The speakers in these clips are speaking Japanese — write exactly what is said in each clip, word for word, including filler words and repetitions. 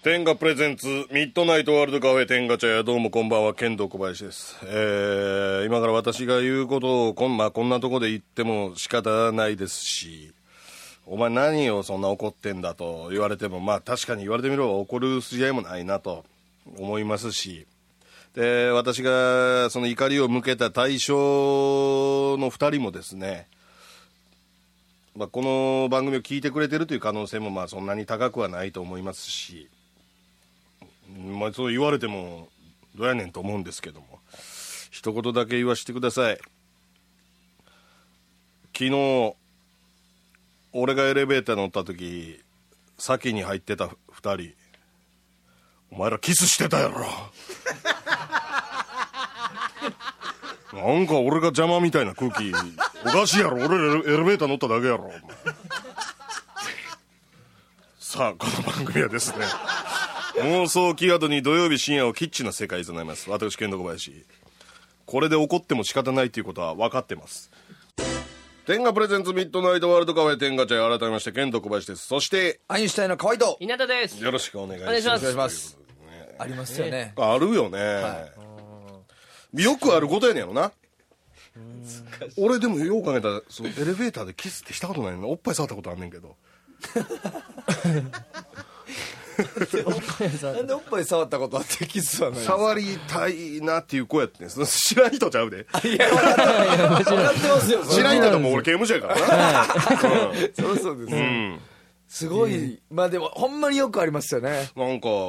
天下プレゼンツミッドナイトワールドカフェ天下茶屋、どうもこんばんは、剣道小林です。えー、今から私が言うことをこん、まあ、こんなとこで言っても仕方ないですし、お前何をそんな怒ってんだと言われても、まあ確かに言われてみれば怒る筋合いもないなと思いますし、で私がその怒りを向けた対象のふたりもですね、まあ、この番組を聞いてくれてるという可能性もまあそんなに高くはないと思いますし、まあ、そう言われてもどうやねんと思うんですけども、一言だけ言わせてください。昨日俺がエレベーター乗った時、先に入ってたふたり、お前らキスしてたやろなんか俺が邪魔みたいな空気おかしいやろ、俺エレベーター乗っただけやろ。さあこの番組はですね、妄想キーワードに土曜日深夜をキッチンな世界となります。私剣道小林、これで怒っても仕方ないということは分かってます。天下プレゼンツミッドナイトワールドカフェ天下茶屋、改めまして剣道小林です。そしてアインシュタインの河合と稲田です。 よろしくお願いします。 お願いします。 お願いします。ありますよね。 あるよね、はい、よくあることやねんやろな。俺でもよう考えたらそうエレベーターでキスってしたことないの。おっぱい触ったことあんねんけどなんでおっぱい触ったことあってキスはない。 触りたいなっていう子やってん。知らん人ちゃうで。 いや分かってますよ。 知らん人とも俺刑務所やからな、 うん、そうそうです、うん、すごい、まあでもほんまによくありますよね。 なんか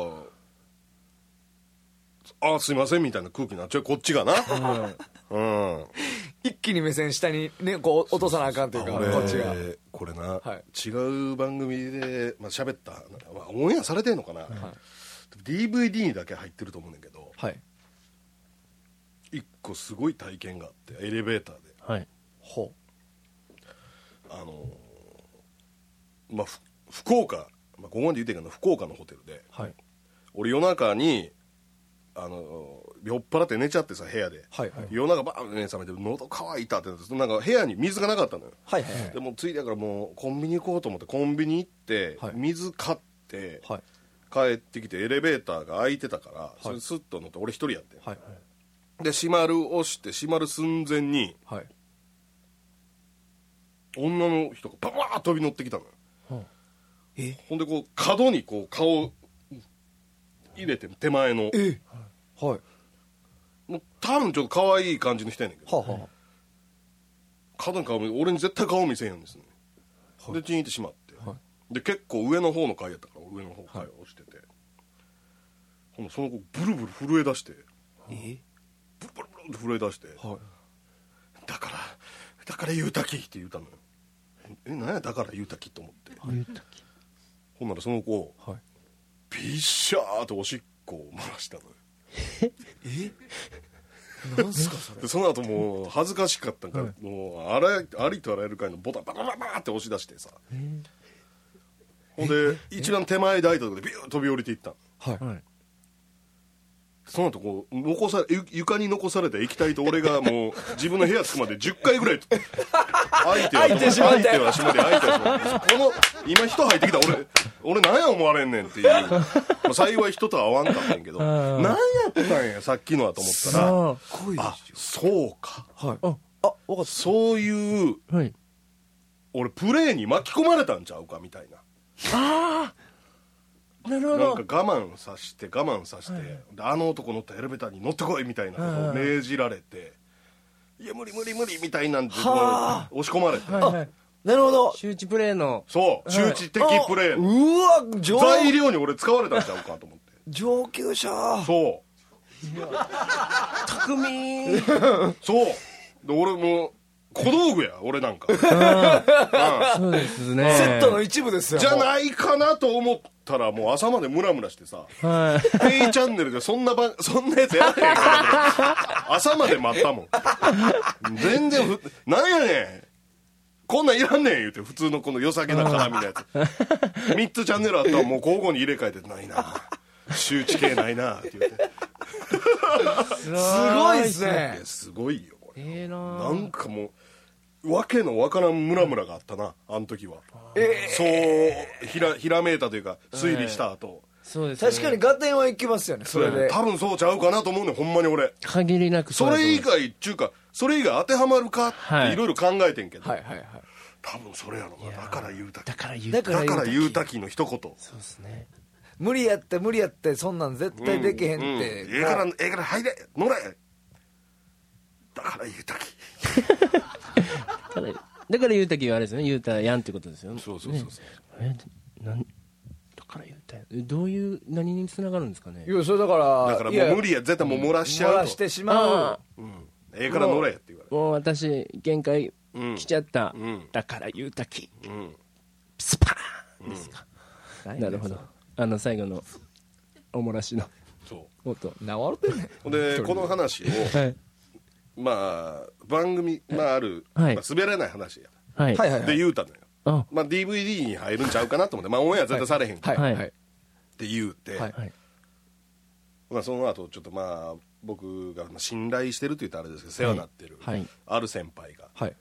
あすいませんみたいな空気になっちゃう、こっちがな、うんうん、一気に目線下にねこう落とさなあかんというか、こっちがこれな、 はい、 違う番組で、まあ、喋った、まあ、オンエアされてんのかな、はい、ディーブイディー にだけ入ってると思うねんだけど、はい、一個すごい体験があって、エレベーターで、はい、ほうあのー、まあ福岡、まあ、ここまで言ってんけど福岡のホテルで、はい、俺夜中にあの酔っ払って寝ちゃってさ部屋で、はいはい、夜中バーン目覚めて喉乾いたってなって、なんか部屋に水がなかったのよ、はいはいはい、でもついてからもうコンビニ行こうと思ってコンビニ行って、はい、水買って、はい、帰ってきてエレベーターが開いてたから、はい、それスッと乗って俺一人やって、はいはい、で閉まる押して閉まる寸前に、はい、女の人がババーッ飛び乗ってきたのよ、はあ、えほんでこう角にこう顔入れて手前の、えはい、もう多分ちょっと可愛い感じの人やねんけど、はあはあ、角に顔見俺に絶対顔見せへんんですね、はい、でチンってしまって、はい、で結構上の方の階やったから上の方階を押してて、はい、ほんでその子ブルブル震え出して、えブルブルブルって震え出して、はい、だからだから言うたきって言うたのよ。え何やだから言うたきと思って、はい、ほんならその子、はい、ビッシャーとおしっこを漏らしたのよ。えなんすかそれ。でその後もう恥ずかしかったんから、はい、もうあらありとあらゆる階のボタンババババーって押し出してさ、ほんで一番手前で開いたところでビューッ飛び降りていったの、はい、その後こう残さ床に残された液体と俺がもう自分の部屋着くまでじゅっかいぐらい相手は相手しまって相手はしまって相手はしまってこの今人入ってきた俺俺何や思われんねんっていう、まあ、幸い人とは会わんかったんやけど何やったんやさっきのはと思ったら、あそうか、はい、ああ分かった、そういう、はい、俺プレーに巻き込まれたんちゃうかみたいな、ああなるほど、なんか我慢させて我慢させて、はい、であの男乗ったエレベーターに乗ってこいみたいなことを命じられて、いや無理無理無理みたいなんで押し込まれて、はいはい、 なるほど、 周知プレーのそう周知的プレーの、 うわ材料に俺使われたんちゃうかと思って上級者、 そう巧みそうで俺も小道具や俺なんかそうですね、 セットの一部ですよじゃないかなと思ったらもう朝までムラムラしてさ、はい、ペイチャンネルでそんなばそんなやつやってへんから朝まで待ったもん全然ふなんやねんこんなんいらんねん言うて、普通のこの良さげな絡みのやつみっつチャンネルあったらもう交互に入れ替えてないな周知系ないなって言うてすごいっすね、 すごいよこれ、 えー、な, なんかもうわけのわからんムラムラがあったなあの時は、えー、そうひらひらめいたというか推理した後、えーそうですね。 確かに合点はいきますよね、それで。 多分そうちゃうかなと思うねん、ほんまに俺。 限りなくそれ以外っちゅうか、それ以外当てはまるかっていろいろ考えてんけど、 はいはいはい。 多分それやろな。だから言うたき。 だから言うだただから言うたたきの一言。 そうですね。 無理やって無理やってそんなん絶対できへんって、 うんうんええからええから入れ乗れだから言うたき。 だからだから言うたきはあれですよね。言うたやんってことですよね。 そうそうそうそう、 えなんだから言うたやん。えどういう何につながるんですかね。 いやそれだからだからもう無理や、絶対もう漏らしちゃうと。 漏らしてしまう。 うん、ええから乗れって言われる。 もう私限界うん来ちゃった、 うんだから言うたきうんスパーンですか、なるほど。あの最後のおもらしのそう音。 なわるてんねん。 ほんでこの話をはいまあ番組まあある、 はいまあ、滑らない話やはいはいはいはい。 で言うたのよ。 あまあ ディーブイディー に入るんちゃうかなと思ってまあオンエア絶対されへんからっはいはいはい。 て言うて、 はいはいまあ、その後ちょっとまあ僕がまあ信頼してると言ったらあれですけど世話になってる、 はいある先輩がはい。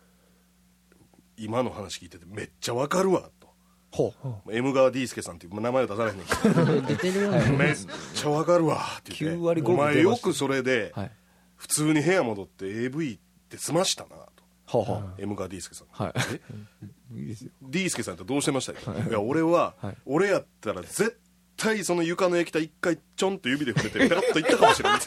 今の話聞いててめっちゃわかるわと。 ほう。 M 川 D 助さんっていう名前を出されへんねんけど出てるよね。 めっちゃわかるわって言ってきゅう割ごおぶ出ました前よくそれではい。 普通に部屋戻って エーブイ って済ましたなと。 ほうほう。 M 川 D 助さん、 はいえいいですよ。 D 助さんってどうしてましたよ、いや俺は、 はい俺やったら絶対その床の液体一回ちょんと指で触れてペロッといったかもしれない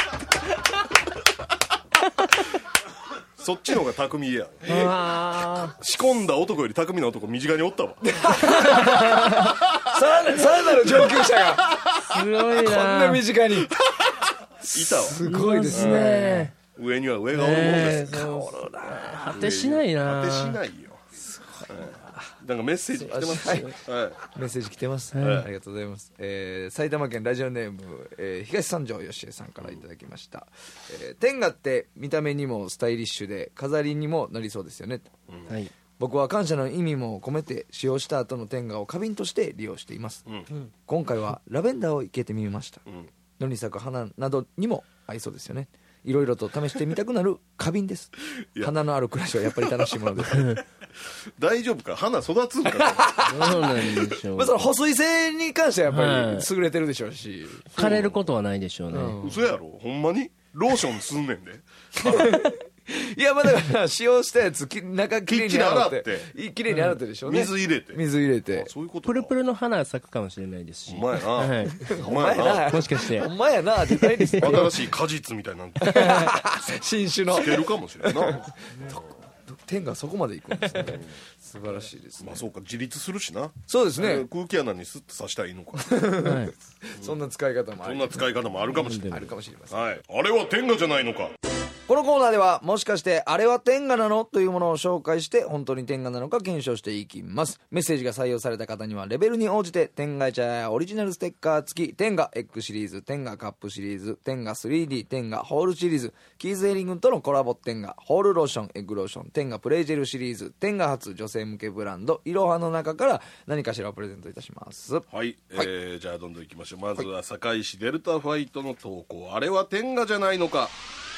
そっちの方が巧みや。 あ仕込んだ男より巧みな男身近におったわさらさらなる上級者がーすごいな。 こんな身近に。 いたわ。 すごいですね。 ね。 上には上がおるもんです、 ねえそう果てしないな。 果てしないよ。なんかメッセージ来てますはいはいメッセージ来てます、 はいありがとうございます、えー埼玉県ラジオネーム、えー東三条よしえさんからいただきました、えー天下って見た目にもスタイリッシュで飾りにもなりそうですよね、 はい。 僕は感謝の意味も込めて使用した後の天下を花瓶として利用しています、 うん今回はラベンダーを生けてみました、 うん野に咲く花などにも合いそうですよね。いろいろと試してみたくなる花瓶ですいや花のある暮らしはやっぱり楽しいものです大丈夫か花育つんかどうなんでしょう。 まあその保水性に関してはやっぱはいり優れてるでしょうし、 枯れることはないでしょうね。 うん嘘やろほんまにローションすんねんでいやまあだから使用したやつき中きれいに洗ってきっちり洗いきれいに洗ってでしょうね、 水入れて水入れてあそういうことプルプルルの花が咲くかもしれないですし。 お前なはい。 お前なもしかしてほんまやなってないですよ新しい果実みたいなの新種のつけるかもしれんな天がそこまで行くんですね素晴らしいですねまあそうか自立するしなそうですね空気穴にスッと刺したらいいのかはい。 そんな使い方もあそりんな使い方もあるかもしれないあるかもしれませんはいあれは天下じゃないのかこのコーナーではもしかしてあれは天下なのというものを紹介して本当に天下なのか検証していきます。メッセージが採用された方にはレベルに応じて天下茶やオリジナルステッカー付き天下エッグシリーズ、天下カップシリーズ、天下 スリーディー、天下ホールシリーズ、キーズエリングとのコラボ天下ホールローション、エッグローション、天下プレイジェルシリーズ、天下初女性向けブランドいろはの中から何かしらをプレゼントいたします。 はい、えーじゃあどんどんいきましょう。まずは堺市デルタファイトの投稿、あれは天下じゃないのか。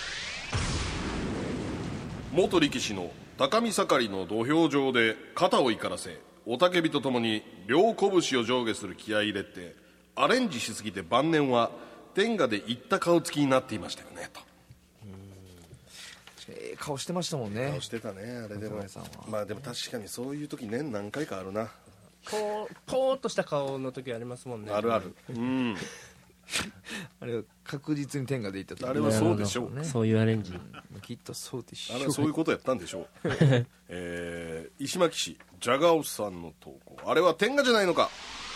元力士の高見盛りの土俵上で肩を怒らせ雄たけびとともに両拳を上下する気合い入れてアレンジしすぎて晩年は天下でいった顔つきになっていましたよねと。 ええ顔してましたもんね顔してたねあれでも松村さんは。 まあでも確かにそういう時年何回かあるな。 こうポーっとした顔の時ありますもんね。 あるある。うんあれは確実に天下でいったとあれはそうでしょう。 ねそういうアレンジ。 きっとそうでしょあれはそういうことやったんでしょう、えー、石巻市ジャガオさんの投稿、あれは天下じゃないのか。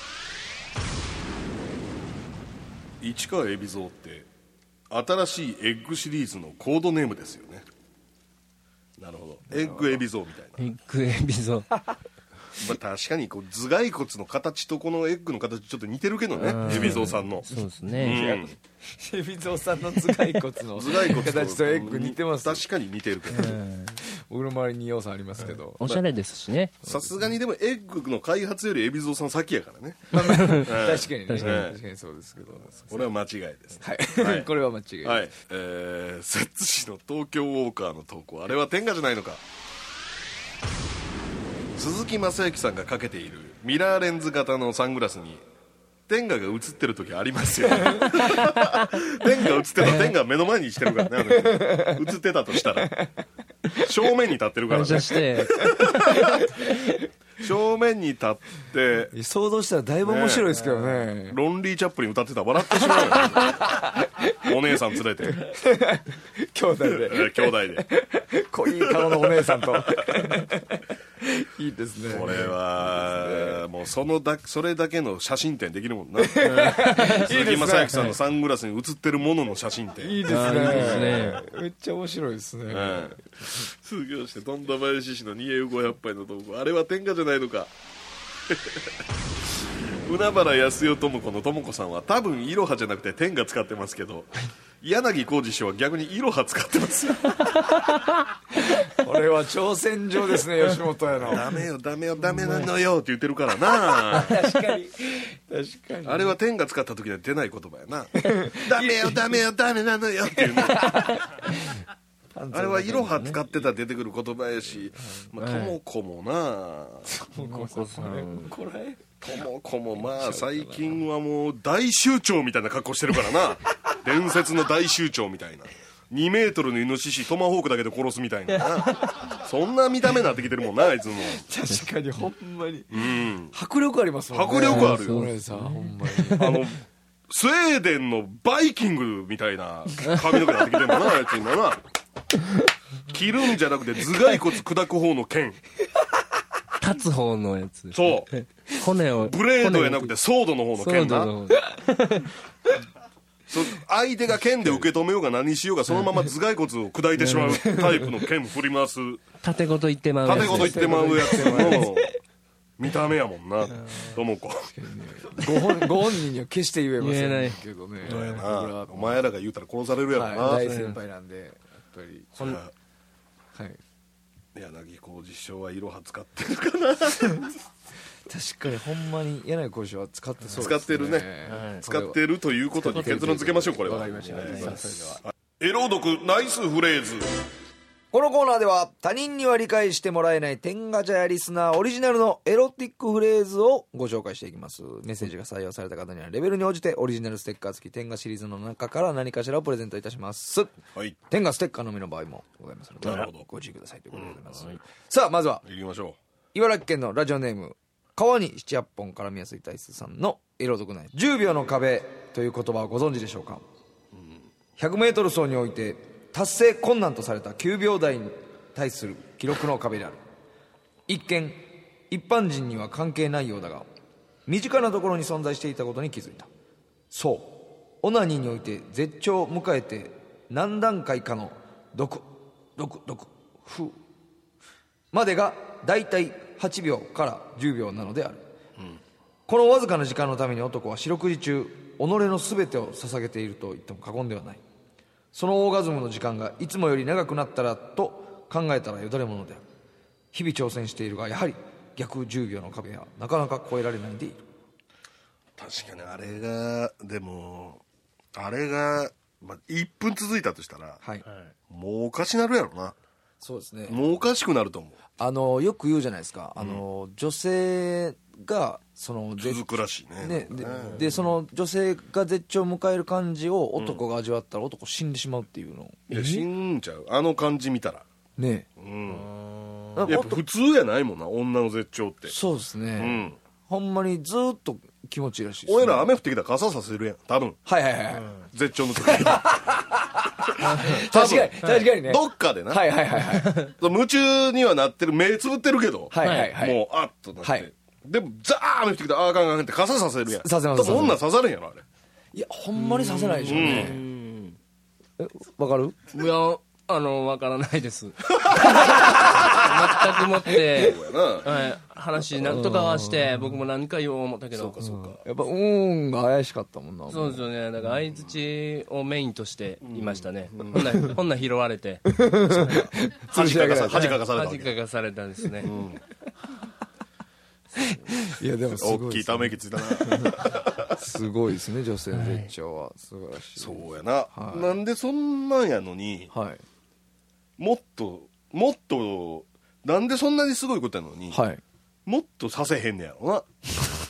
市川海老蔵って新しいエッグシリーズのコードネームですよね。なるほど、エッグ海老蔵みたいな。 エッグエビゾ。 まあ、確かにこう頭蓋骨の形とこのエッグの形ちょっと似てるけどね、海老蔵さんの。 そうですうね。 ん海老蔵さんの頭蓋骨の頭蓋骨形とエッグ似てます。 確かに似てるけど僕の周りに要素ありますけど、 おしゃれですしね。 さすがにでもエッグの開発より海老蔵さん先やからね。 確かにね確かに確かにそうですけど、 これは間違いです。 はい、 はいこれは間違いない、 はい、えー、摂津市の東京ウォーカーの投稿、あれは天下じゃないのか。鈴木雅之さんがかけているミラーレンズ型のサングラスに天下が映ってる時ありますよ天下映ってたら天下目の前にしてるからね映ってたとしたら正面に立ってるからね反射して正面に立って想像したらだいぶ面白いですけどね。 ロンリーチャップリン歌ってたら笑ってしまうよお姉さん連れて兄弟で兄弟で濃い顔のお姉さんといいですね。 これはもうそのだそれだけの写真展できるもんな鈴木雅之さんのサングラスに写ってるものの写真展いいですね。 いいですね。 めっちゃ面白いですね。 うん、通業して富田林市のにえうごひゃくぱいの道具あれは天下じゃないのか海原康代智子の智子さんは多分イロハじゃなくて天下使ってますけど柳浩二師匠は逆にイロハ使ってますこれは挑戦状ですね吉本やのダメよダメよダメなのよって言ってるからな確かに確かにあれは天下使った時には出ない言葉やなダメよダメよダメなのよっていうのあれはイロハ使ってたら出てくる言葉やし、まあ、智子もな智子さんこれ智子もまあ最近はもう大酋長みたいな格好してるからな伝説の大酋長みたいなにメートルのイノシシトマホークだけで殺すみたいななそんな見た目になってきてるもんなあいつも確かにほんまに、 うん、 迫力ありますもんね。 迫力あるよこれさほんまにあのスウェーデンのバイキングみたいな髪の毛になってきてるもんなあいつ今な切るんじゃなくて頭蓋骨砕く方の剣立つ方のやつそう骨をブレードやなくてソードの方の剣なそ相手が剣で受け止めようが何しようがそのまま頭蓋骨を砕いてしまうタイプの剣振り回す縦ごと言ってまうやつ縦ごと言ってまうやつの見た目やもんな智子ご本ご本人には決して言えませ言えないんけどね。 そうやなお前らが言うたら殺されるやろな、 はい、大先輩なんでやっぱりそりゃはい柳浩二師匠はイロハ使ってるかな確かにほんまに柳浩二は使ってそうですね。 使ってるね、 はい使ってるということに結論付けましょう。これはわかりました、はい、さあそれではエロ読ナイスフレーズ。 このコーナーでは他人には理解してもらえない天ガチャやリスナーオリジナルのエロティックフレーズをご紹介していきます。メッセージが採用された方にはレベルに応じてオリジナルステッカー付き天ガシリーズの中から何かしらをプレゼントいたします。 はい、 天ガステッカーのみの場合もございますのでなるほどご注意くださいということでございます、 うんはい、 さあまずは行きましょ茨城県のラジオネーム川に七八本絡みやすい体質さんのエロ読ないじゅうびょうの壁という言葉をご存知でしょうか。 ひゃくメートル 走において達成困難とされたきゅうびょう台に対する記録の壁である。一見一般人には関係ないようだが身近なところに存在していたことに気づいた。そうオナニーにおいて絶頂を迎えて何段階かの毒毒毒フまでがだいたいはちびょうからじゅうびょうなのである、うん、このわずかな時間のために男は四六時中己の全てを捧げていると言っても過言ではない。そのオーガズムの時間がいつもより長くなったらと考えたらよだれものである。日々挑戦しているがやはり逆じゅうびょうの壁はなかなか越えられないでいる。 確かにあれがでもあれが、まあ、いっぷん続いたとしたら、 はい、 もうおかしなるやろな。 そうですね。 もうおかしくなると思う。 あのよく言うじゃないですか、あの、うん、女性がその続くらしいね。 ねで、でその女性が絶頂を迎える感じを男が味わったら男死んでしまうっていうの、 いや死んじゃうあの感じ見たらねえ、 うん、やっぱ普通やないもんな女の絶頂って。そうですね、うん、 ほんまにずっと気持ちいいらしいです、 ね、俺ら雨降ってきたら傘させるやん多分。 はいはいはい、うん、 絶頂の時確かに確かにね。 どっかでな、 はいはいはいはい夢中にはなってる目つぶってるけど、 はいはいはい、 もうあっとなって、はい、でもザー雨降ってきたらあーかんかんって傘させるやん。 させます。 多分女刺さるんやろあれ。 いやほんまに刺せないでしょうね。うんえわかる？ いやあの分からないです全くもって、はい、話なんとかはして僕も何か言おう思ったけど、 そうかそうか、 やっぱうーんが怪しかったもんな。 そうですよね。だから相づちをメインとしていましたね、うん、ほんなほんな拾われて恥かかさ恥かかされた恥かかされたんですね、うん、 いやでもすごい、ね、 大きいため息ついたなすごいですね女性の絶頂は、はい、素晴らしい。 そうやな、はい、なんでそんなんやのに、 はい、 もっともっとなんでそんなにすごいことやのに、 はい、 もっとさせへんねやろな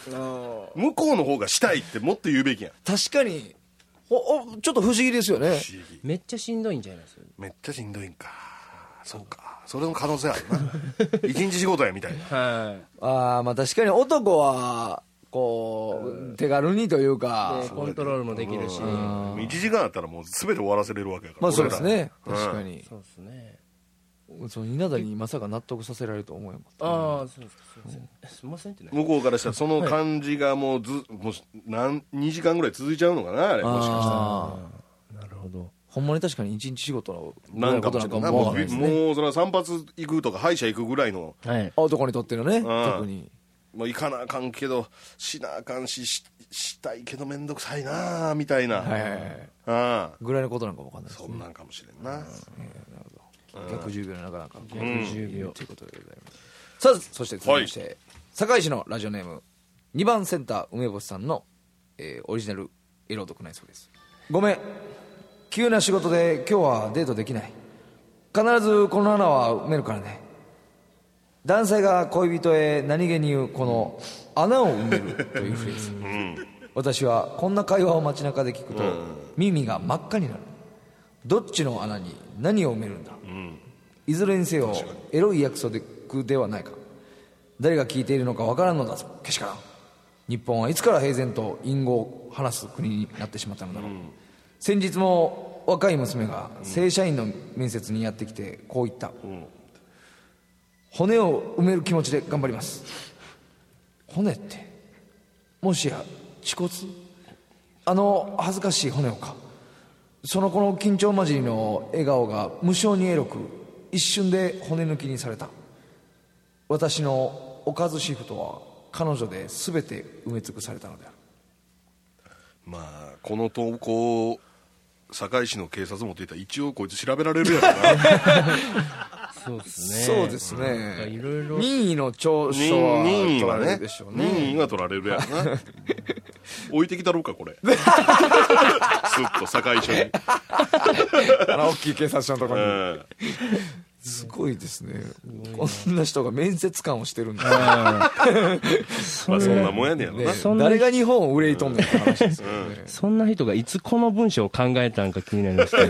向こうの方がしたいってもっと言うべきやん。 確かにおおちょっと不思議ですよね。 めっちゃしんどいんちゃいます？ めっちゃしんどいんか。そうか、それの可能性あるな。一日仕事やみたいな。 はい。 ああまあ確かに男はこう手軽にというかでコントロールもできるし、 いちじかんあったらもう全て終わらせれるわけやから。 まあそうですね、 俺ら確かに、 そうですね。 その稲田にまさか納得させられると思うよ。 ああそうですすいませんすいませんってね。 向こうからしたらその感じがもうずもう何にじかんぐらい続いちゃうのかな、あれもしかしたら。 あなるほど。 ほんまに確かに一日仕事のなんかもしれない。もうもわかんないですね。 もうそれは散髪行くとか歯医者行くぐらいの、 はい。 男にとってのね、 ん特にもう行かなあかんけどしなあかんし し, したいけど面倒くさいなあみたいな、 はいはいはいああぐらいのことなんかもわかんないですね。 そんなんかもしれんな。 逆じゅうびょうなかなか逆じゅうびょうということでございます。さあそして続きまして、堺市のラジオネームにばんセンター梅干さんの、えーオリジナルエロ読ないそうです。ごめん急な仕事で今日はデートできない。必ずこの穴は埋めるからね。男性が恋人へ何気に言うこの穴を埋めるというフレーズ、私はこんな会話を街中で聞くと耳が真っ赤になる。どっちの穴に何を埋めるんだ、いずれにせよエロい約束ではないか。誰が聞いているのかわからんのだぞけしからん。日本はいつから平然と隠語を話す国になってしまったのだろう、先日も若い娘が正社員の面接にやってきてこう言った、骨を埋める気持ちで頑張ります。骨ってもしや恥骨、あの恥ずかしい骨をか。その子の緊張交じりの笑顔が無性にエロく一瞬で骨抜きにされた。私のおかずシフトは彼女で全て埋め尽くされたのである。 まあこの投稿堺市の警察持っていたら一応こいつ調べられるやろな。 そうですね。 そうですね。 いろいろ任意の調書は任意はね取られるでしょうね。 任意は取られるやろな。置いてきたろうかこれ。スッと堺署に。 あの大きい警察署のところに、 うんすごいですね。こんな人が面接官をしてるんだ。 まあそんなもんやねやろな、 ねそんな誰が日本を憂いとんねんって話ですけどね。 そんな人がいつこの文章を考えたんか気になりますけど。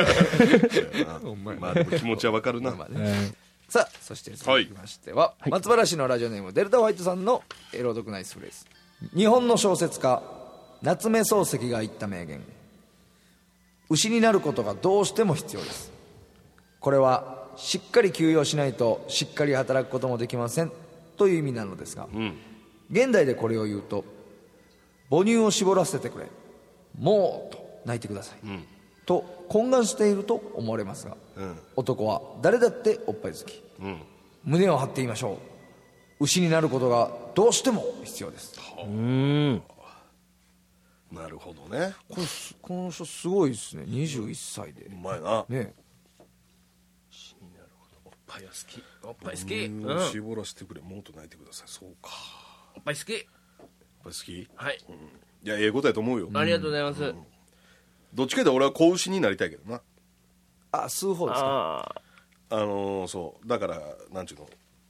まあでも気持ちはわかるな、 まあねさあそして続きましては、 はい松原市のラジオネームデルタホワイトさんのエロ読ナイスフレーズ。日本の小説家夏目漱石が言った名言、牛になることがどうしても必要です。これはしっかり休養しないとしっかり働くこともできませんという意味なのですが、 うん現代でこれを言うと母乳を絞らせてくれもうと泣いてください、 うんと懇願していると思われますが、 うん男は誰だっておっぱい好き。 うん胸を張って言いましょう。牛になることがどうしても必要です。 うーん。 なるほどね。 これすこの人すごいですね。にじゅういっさいでうまいな。 ね。 おっぱいは好き。おっぱい好き。 ううんん。おっ絞らせてくれもっと泣いてください。そうか。 ぱい好き。 やっぱり好き？いはい。 やええことやと思うよ。 ありがとうございます。 どっちかで俺は子牛になりたいけどな。 あ吸う方ですか。 ああ。 あのー、そうだからなんちゅうの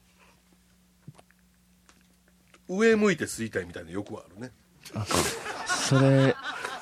上向いて吸いたいみたいな欲はあるね。 それ、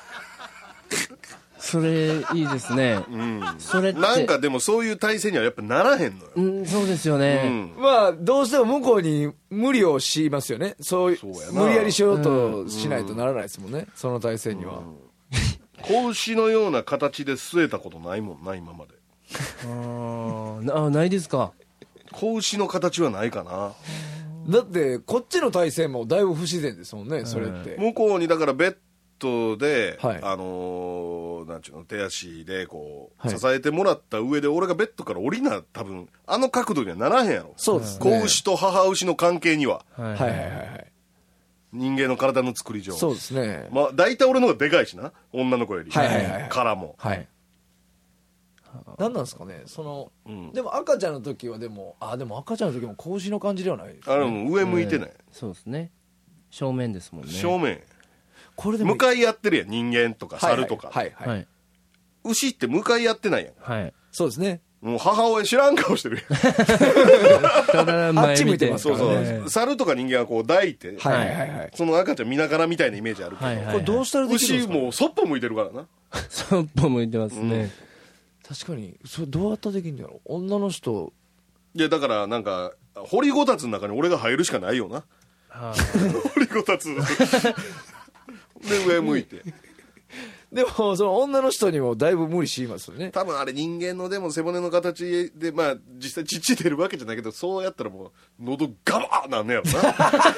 それいいですね。 うんそれって。 なんかでもそういう体制にはやっぱならへんのよ。 うん、そうですようね。 んまあどうしても向こうに無理をしますよね。そういうそうやな無理やりしようとしないとならないですもんね。その体制には。 子牛のような形で吸えたことないもんな今まで。 あーなあ、ないですか。 子牛の形はないかな。 だってこっちの体勢もだいぶ不自然ですもんね。それって。 向こうにだからベッドで、 はいあのーなんちゅうの手足でこう、 はい支えてもらった上で俺がベッドから降りな多分あの角度にはならへんやろ。 そうですね。 子牛と母牛の関係にははいはいはいはいはい。 人間の体の作り上そうですね。 まあ大体俺の方がでかいしな女の子より、 はいはいはいはいからもはい。何なんですかね。その、 んでも赤ちゃんの時はでもあでも赤ちゃんの時も子牛の感じではないです、ね。 あれも上向いてない、 そうですね。正面ですもんね。 正面これでも向かい合ってるやん人間とか猿とか、 はいはいはい、はいはい。 牛って向かい合ってないやん。 はい。 そうですね。 もう母親知らん顔してるただ前あっち向いてますそうそう、 ね猿とか人間はこう抱いて、 はいはいはいはい。 その赤ちゃん見ながらみたいなイメージあるけど、 はいはいはいこれどうしたらできるんですか？ 牛もうそっぽ向いてるからな。 そっぽ向いてますね、 確かにそれどうやったらできるんだろう。女の人いやだからなんか掘りごたつの中に俺が入るしかないよな。 は掘りごたつで上向いてでもその女の人にもだいぶ無理しますよね。 多分あれ人間のでも背骨の形でまあ実際乳出るわけじゃないけど、そうやったらもう喉ガバーなんねやろな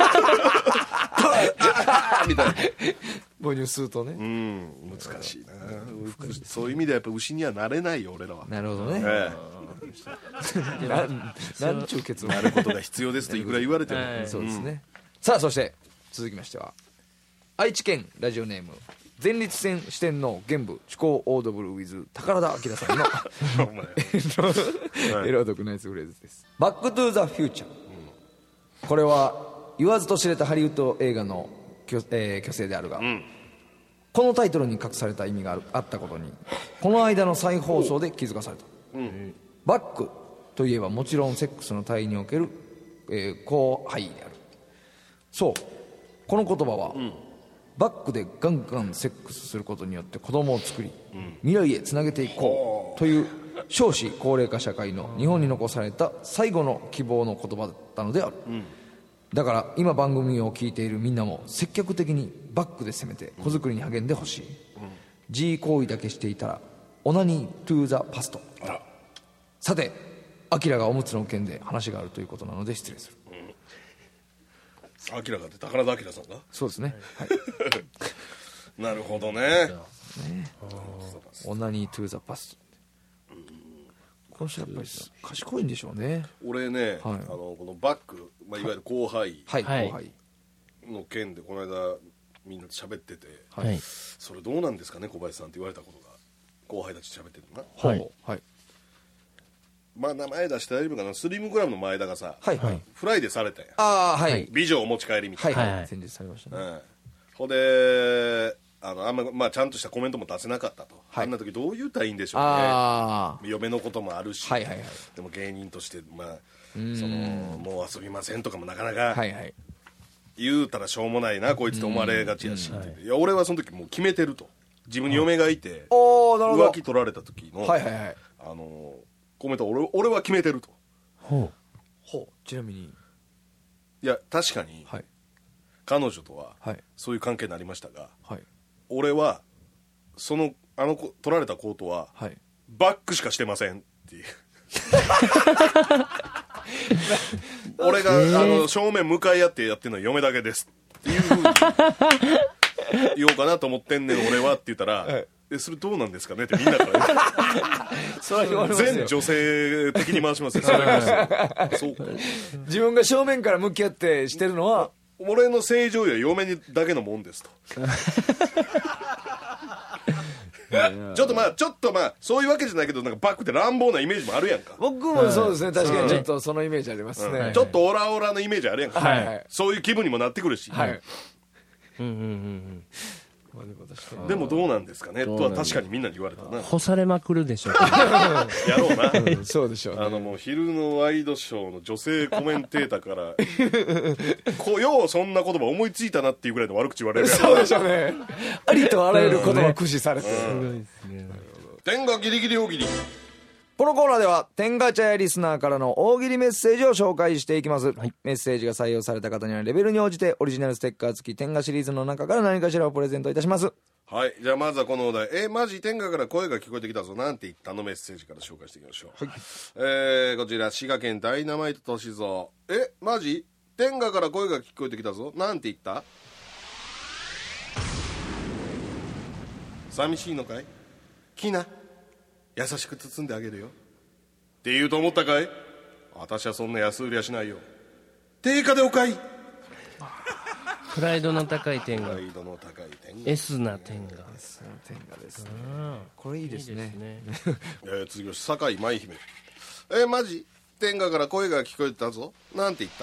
みたいな。 母乳吸うとね、 うん難しいな。そういう意味ではやっぱ牛にはなれないよ俺らは。 なるほどね、 えなんなんちゅう結論。 え、なることが必要ですといくら言われても、 はいそうですね、さあそして続きましては愛知県ラジオネーム前立腺四天王玄武思考オードブルウィズ宝田明さんのお前エロ読ナイスフレーズです。バックトゥーザフューチャー、これは言わずと知れたハリウッド映画の巨,、えー巨星であるが、 んこのタイトルに隠された意味があるあったことにこの間の再放送で気づかされた。 うんバックといえばもちろんセックスの体における、えー、後輩である。そうこの言葉は、バックでガンガンセックスすることによって子供を作り、未来へつなげていこうという少子高齢化社会の日本に残された最後の希望の言葉だったのである、だから今番組を聞いているみんなも積極的にバックで攻めて子作りに励んでほしい、G 行為だけしていたらオナニートゥーザパスト。さてアキラがおむつの件で話があるということなので失礼する。 アキラがって宝田明さんがそうですね、はい、 なるほどね。 オナニートゥーザパスト、この人やっぱり賢いんでしょうね。 俺ね、 はいあのこのバック、まあ、いわゆる後輩はい、 はい後輩、 の件でこの間みんなと喋ってて、 はいはいそれどうなんですかね小林さんって言われたことが後輩たちと喋ってるのな。 ほうはいはいまあ名前出して大丈夫かな。スリムグラムの前田がさ、 はいはい、 フライデーされたんや。 ああはいはい美女お持ち帰りみたいな、 はい、 はい先日されましたね、 うん、ほんであのあんま、まあ、ちゃんとしたコメントも出せなかったと、 はいあんな時どう言うたらいいんでしょうね。 あ嫁のこともあるし、 はいはいはいでも芸人として、まあ、そのもう遊びませんとかもなかなかあはいはい言うたらしょうもないなこいつと思われがちやし、いや俺はその時もう決めてると。自分に嫁がいておおなるほど浮気取られた時の、 はいはいはいあのコメント俺俺は決めてると。 ほほうちなみにいや確かにはい彼女とははいそういう関係になりましたが、 はい俺はそのあの子取られた子とははいバックしかしてませんっていう俺が、あの正面向かい合ってやってるのは嫁だけですっていうふうに言おうかなと思ってんねん俺はって言ったら、 はいえそれどうなんですかねってみんなからそれは言われますよ全女性的に回しますよそれこそそうか自分が正面から向き合ってしてるのは俺の正常位は嫁にだけのもんですとちょっとまあちょっとまあそういうわけじゃないけどなんかバックって乱暴なイメージもあるやんか、 僕もそうですね、確かにちょっとそのイメージありますね、 うんちょっとオラオラのイメージあるやんか、 はいはいそういう気分にもなってくるし、 はい、 ううんうんうんまあでも確かにでもどうなんですかねとはどうなんだ確かにみんなに言われたな。 干されまくるでしょうやろうなうんそうでしょうねあのもう昼のワイドショーの女性コメンテーターからこうようそんな言葉思いついたなっていうぐらいの悪口言われるやんそうでしょうねありとあらゆる言葉駆使されて、 すごいですね天がギリギリ大喜利。 このコーナーでは天ガチャやリスナーからの大喜利メッセージを紹介していきます、はい、メッセージが採用された方にはレベルに応じてオリジナルステッカー付き天ガシリーズの中から何かしらをプレゼントいたします。 はい、じゃあまずはこのお題えマジ天下から声が聞こえてきたぞなんて言ったのメッセージから紹介していきましょう、はい、えー、こちら滋賀県ダイナマイトとしぞえマジ天下から声が聞こえてきたぞなんて言った。寂しいのかいきな優しく包んであげるよって言うと思ったかい。私はそんな安売りはしないよ。定価でお買い。 プライドの高い天がプライドの高い天が S な天がその天ガですね、これいいですね、 ねえー、続きまして酒井舞姫えー、マジ天下から声が聞こえてたぞなんて言った。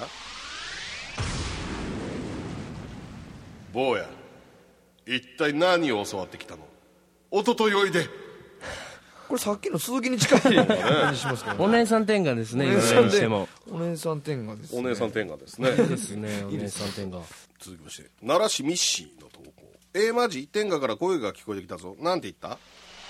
坊や一体何を教わってきたの。おとといおいでこれさっきの鈴木に近い感じしますけど、ね、 お姉さん天下ですね。 お姉さんにしてもお姉さん天下ですね。 お姉さん天下ですね。 ですね。お姉さん天下。 続きまして奈良市ミッシーの投稿。えー、マジ天下から声が聞こえてきたぞ。なんて言った？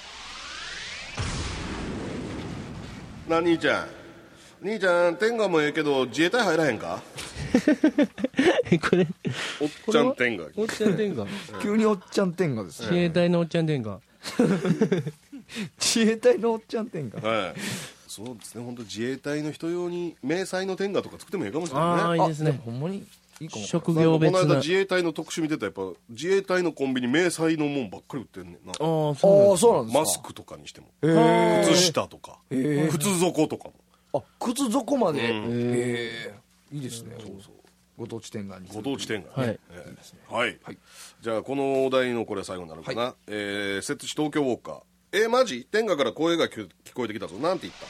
な兄ちゃん兄ちゃん天下もええけど自衛隊入らへんか？ これおっちゃん天下。 おっちゃん天下。 急におっちゃん天下ですね。 自衛隊のおっちゃん天下。 自衛隊のおっちゃん天下。 はい。そうですね。本当自衛隊の人用に迷彩の天下とか作ってもいいかもしれないね。 ああいいですね。 ほんまにいいかも。 職なんかこ業別な。 の間自衛隊の特集見てたらやっぱ自衛隊のコンビニ迷彩のもんばっかり売ってんねんな。 あああそうあそうなんですか。 マスクとかにしてもへー靴下とか靴底とかも。 あ靴底まで。 うんへえいいですね。ご当地天下に。 ご当地天下、 はいえーはい、じゃあこのお題のこれ最後になるかな、 はえー、摂津市東京ウォーカー。えー、マジ天下から声が聞こえてきたぞ。なんて言った？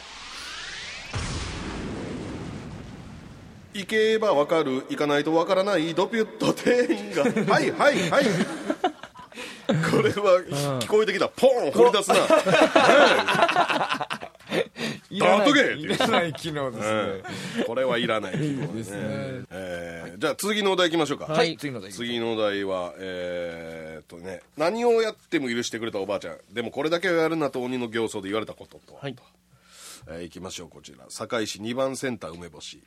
行けば分かる行かないと分からないドピュッと天下はいはいはいこれは聞こえてきた。ポン掘り出すないらないだっとけっていらない機能ですね。 うんこれはいらないですね。えーじゃあ次のお題いきましょうか。 はい次の題。 次のお題はえーっとね、何をやっても許してくれたおばあちゃん、でもこれだけをやるなと鬼の形相で言われたことと、 はいえーいきましょう。こちら堺市にばんセンター梅干し。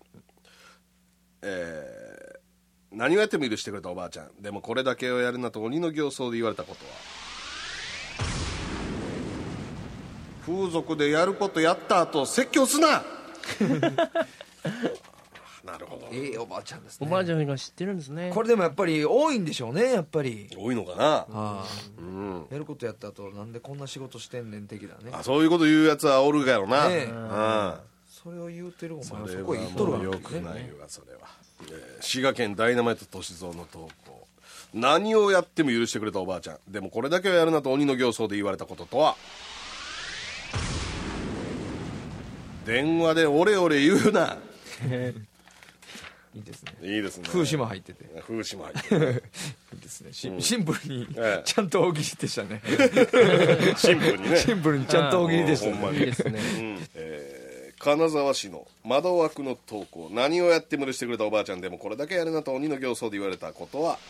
えー何をやっても許してくれたおばあちゃん、でもこれだけをやるなと鬼の形相で言われたことは？風俗でやることやった後説教すななるほど。 ええおばあちゃんですね。 おばあちゃんが知ってるんですね。 これでもやっぱり多いんでしょうね。やっぱり多いのかな。 ああうんやることやった後なんでこんな仕事してんねん的だね。 あ、そういうこと言うやつはおるやろな。 ねえうんそれを言うてるおそ前はそれはこへ行っとるもうよわけね。 くないわそれは、えー滋賀県ダイナマイト歳三の投稿。何をやっても許してくれたおばあちゃん、でもこれだけはやるなと鬼の形相で言われたこととは？電話でオレオレ言うな。 いいですね。 いいですね。 風刺も入ってて風刺も入ってるいいですね。シンシンプルにええちゃんと大喜利でしたね。 シンプルにね。 シンプルにちゃんと大喜利でしたね。 ほんまにいいですね。 うんえー金沢市の窓枠の投稿。何をやっても許してくれたおばあちゃん、でもこれだけやるなと鬼の形相で言われたことは？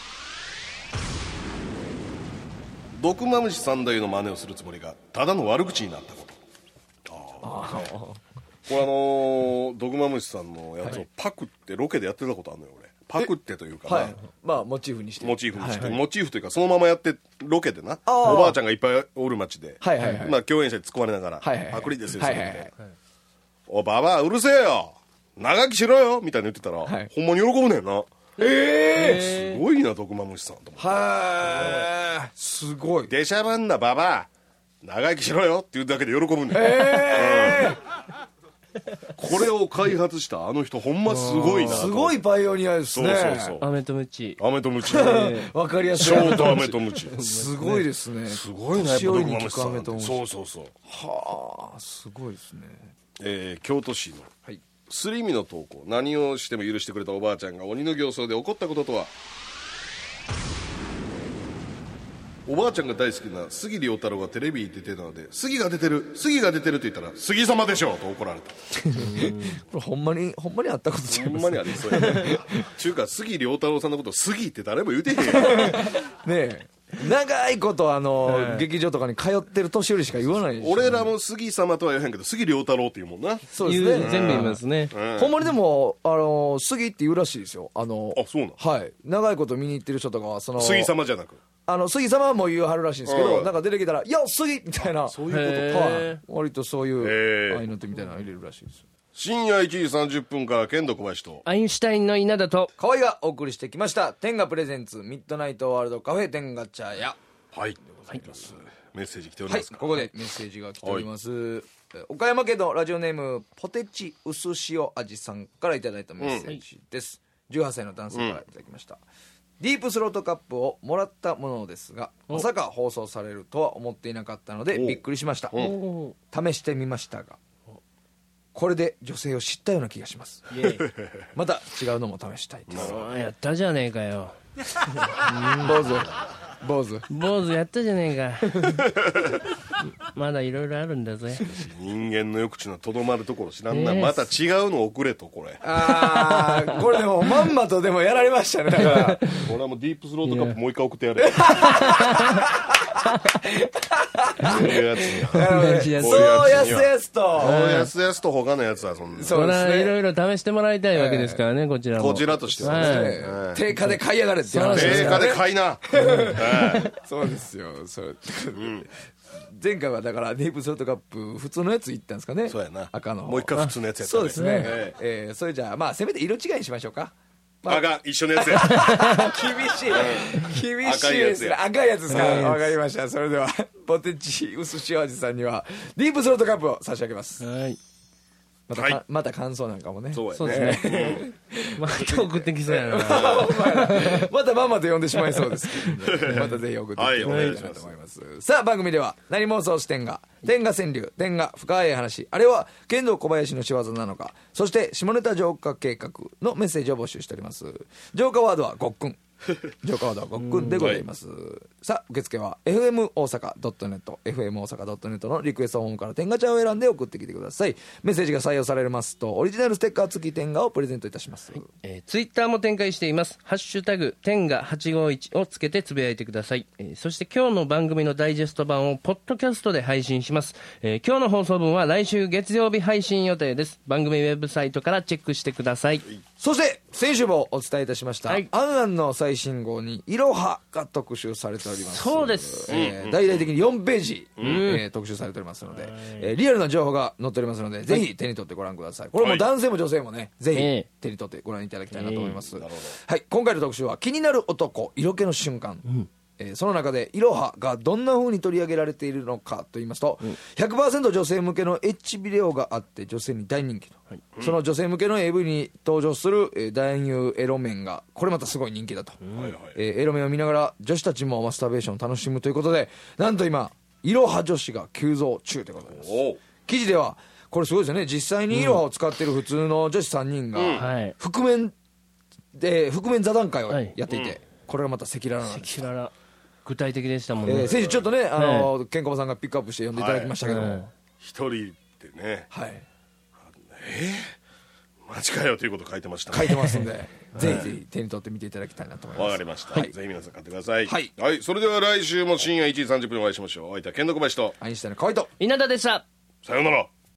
毒マムシ三太夫の真似をするつもりがただの悪口になったこと。ああこれあのー、毒マムシさんのやつをパクってロケでやってたことあるのよ俺。パクってというかな、 はい。まあモチーフにして。 モチーフにして、 はいはいモチーフというかそのままやってロケでな、 あーおばあちゃんがいっぱいおる町で、 はいはいはいまあ、共演者に突っ込まれながら、 はいはいはいパクリですよ、 はいそれではいはいおばばあうるせえよ長生きしろよみたいに言ってたら、 はいほんまに喜ぶねんな。 ええすごいな毒マムシさんと思って。 はーいすごい。 出しゃばんなばばあ長生きしろよって言うだけで喜ぶねん、 えこれを開発したあの人ほんますごいなー、 とすごいパイオニアですそうね。 そうそうアメとムチ。 アメとムチわかりやすい。 ショートアメとムチすごいですね。 すごいなやっぱ年寄りに聞毒マムシさんくアメとムチ。 そうそうそう、 はあすごいですね。 えー京都市のはい。 すり身の投稿。何をしても許してくれたおばあちゃんが鬼の形相で怒ったこととは？おばあちゃんが大好きな杉良太郎がテレビに出てたので、杉が出てる杉が出てるって言ったら杉様でしょと怒られた。 これほんまにほんまにあったことちゃいますほんまにありそうやねちゅうか杉良太郎さんのこと杉って誰も言うてへんやん。 ねえ長いことあの、劇場とかに通ってる年寄りしか言わないでしょ。 俺らも杉様とは言わへんけど杉良太郎って言うもんな。 そうですね。 言う全部言いますね。 うんほんまにでもあの杉って言うらしいですよ。あのあそうなの。 はい長いこと見に行ってる人とかはその杉様じゃなくあの杉様も言うはるらしいんですけど、 うんなんか出てきたら「よっ杉!」みたいな、 そういうことへか。 はいー、 割とそういへうーああいうのってみたいなの入れるらしいです。 深夜いちじさんじゅっぷんから剣道小林とアインシュタインの稲田と。 河合がお送りしてきました天下プレゼンツミッドナイトワールドカフェ天下茶屋。 はい、はい、メッセージ来ておりはいますか？ ここでメッセージが来ております、え岡山県のラジオネームポテチ薄塩味さんからいただいたメッセージです、じゅうはっさいの男性からいただきました、ディープスロートカップをもらったものですがまさか放送されるとは思っていなかったのでおびっくりしました。 お試してみましたがこれで女性を知ったような気がします。 イエイ。 また違うのも試したいです。 あやったじゃねえかよ。 どうぞ坊主坊主やったじゃねえかまだいろいろあるんだぜ。 人間の欲地のとどまるところ知らんな、 えーまた違うの送れとこれ。 ああこれでもまんまとでもやられましたね。だから俺はもうディープスロートカップもう一回送ってやれ。そういうやつになるほどね同じやつそうやすやすとやすやすと他のやつはそんなそうですねいろいろ試してもらいたいわけですからね、こちらも。 こちらとしてはね、 はいはい定価で買いやがれっていう話です定価で買いな、はいそうですよそれ、前回はだからディープスロートカップ普通のやついったんですかね。 そうやな、 赤のもう一回普通のやつやったそうですね、 ええーそれじゃあまあせめて色違いにしましょうか。 あが一緒のやつや厳しい厳しいですね。赤いやつですか。わかりました。それではポテチ薄塩味さんにはディープスロートカップを差し上げます。 はい。 またか、 はいまた感想なんかもね。 そうやねそうですね。また送ってきそうやな。 またまんまと呼んでしまいそうですけどね、またぜひ送ってきていただきたいと思います。さあ番組では何妄想視点が天下川柳天下深い話、あれは剣道小林の仕業なのか、そして下ネタ浄化計画のメッセージを募集しております。浄化ワードはごっくん浄化ワードはごっくんでございます、はい、さあ受付は エフエム 大阪 .net エフエム 大阪 .net のリクエストホームから天下茶を選んで送ってきてください。メッセージが採用されますとオリジナルステッカー付き天下をプレゼントいたします、はい。 えー、ツイッターも展開しています。ハッシュタグ天下はちごいちをつけてつぶやいてください、えー、そして今日の番組のダイジェスト版をポッドキャストで配信します、えー、今日の放送分は来週月曜日配信予定です。番組ウェブサイトからチェックしてください。 そして先週もお伝えいたしました、はい、アンアンの最新号にいろはが特集されております。 そうです、 えー、大々的によんページ、うん、えー、特集されておりますので、えー、リアルな情報が載っておりますので、ぜひ手に取ってご覧ください。これも男性も女性もね、ぜひ手に取ってご覧いただきたいなと思います、えー、はい、今回の特集は気になる男色気の瞬間、うん、えー、その中でいろはがどんな風に取り上げられているのかと言いますと、うん、ひゃくパーセント 女性向けのエッチビデオがあって女性に大人気の、はい、その女性向けの エーブイ に登場する、えー、男優エロ面がこれまたすごい人気だと、うん、えー、エロ面を見ながら女子たちもマスターベーションを楽しむということで、なんと今いろは女子が急増中でございます。記事ではこれすごいですよね、実際にいろはを使っている普通の女子さんにんが、うん、覆面で覆面座談会をやっていて、はい、うん、これがまた赤裸々なんです。 赤裸々具体的でしたもんね、 えー、先週ちょっとね、あのー、ケンコバさんがピックアップして読んでいただきましたけども、はい、 一人でね、 はい、 えー、マジかよということ書いてましたね。 書いてますんでぜひぜひ手に取って見ていただきたいなと思います。 わかりました、はい、ぜひ皆さん買ってください。 はい、 はい、それでは来週も深夜いちじさんじゅっぷんにお会いしましょう。お相手はケンドコバヤシとアインシュタインの河合と稲田でした。 さようなら。